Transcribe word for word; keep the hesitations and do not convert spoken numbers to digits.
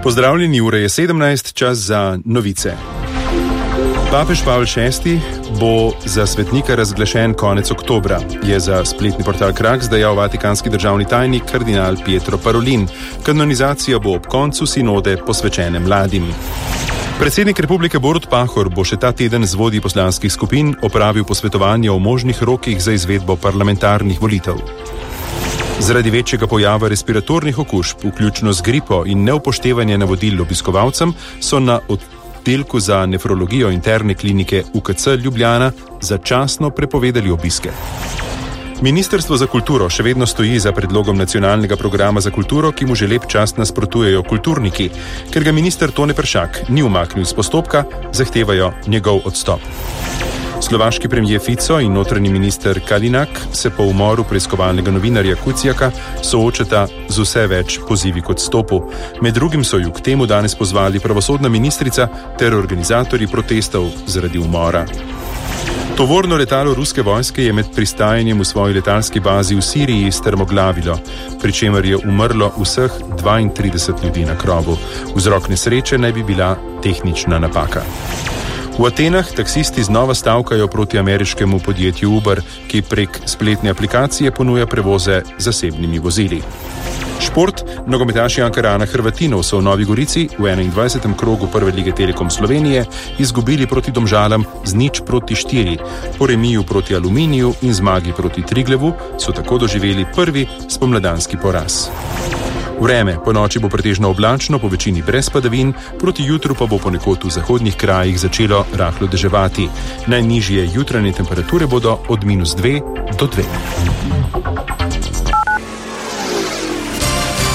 Pozdravljeni, ura je sedemnajst, čas za novice. Papež Pavel šesti bo za svetnika razglašen konec oktobra, je za spletni portal Kraks dejal vatikanski državni tajnik kardinal Pietro Parolin. Kanonizacija bo ob koncu sinode posvečene mladim. Predsednik republike Borut Pahor bo še ta teden z vodji poslanskih skupin opravil posvetovanje o možnih rokih za izvedbo parlamentarnih volitev. Zaradi večjega pojava respiratornih okužb, vključno z gripo in neupoštevanje navodil obiskovalcem, so na oddelku za nefrologijo interne klinike U K C Ljubljana začasno prepovedali obiske. Ministrstvo za kulturo še vedno stoji za predlogom nacionalnega programa za kulturo, ki mu že lep čas nasprotujejo kulturniki. Ker ga minister Tone Peršak ni umaknil z postopka, zahtevajo njegov odstop. Slovaški premijer Fico in notranji minister Kalinak se po umoru preiskovalnega novinarja Kucijaka soočata z vse več pozivi k odstopu. Med drugim so ju k temu danes pozvali pravosodna ministrica ter organizatorji protestov zaradi umora. Tovorno letalo ruske vojske je med pristajanjem v svoji letalski bazi v Siriji strmoglavilo, pri čemer je umrlo vseh dvaintrideset ljudi na krovu. Vzrok nesreče naj bi bila tehnična napaka. V Atenah taksisti znova stavkajo proti ameriškemu podjetju Uber, ki prek spletne aplikacije ponuja prevoze zasebnimi vozili. Šport. Nogometaši Ankarana Hrvatinov so v Novi Gorici v enaindvajsetem krogu prve lige Telekom Slovenije izgubili proti Domžalam z nič proti štiri. Po remiju proti Aluminiju in zmagi proti Triglevu so tako doživeli prvi spomladanski poraz. Vreme. Po noči bo pretežno oblačno, po večini brez padavin, proti jutru pa bo ponekod v zahodnih krajih začelo rahlo deževati. Najnižje jutranje temperature bodo od minus dve do dve.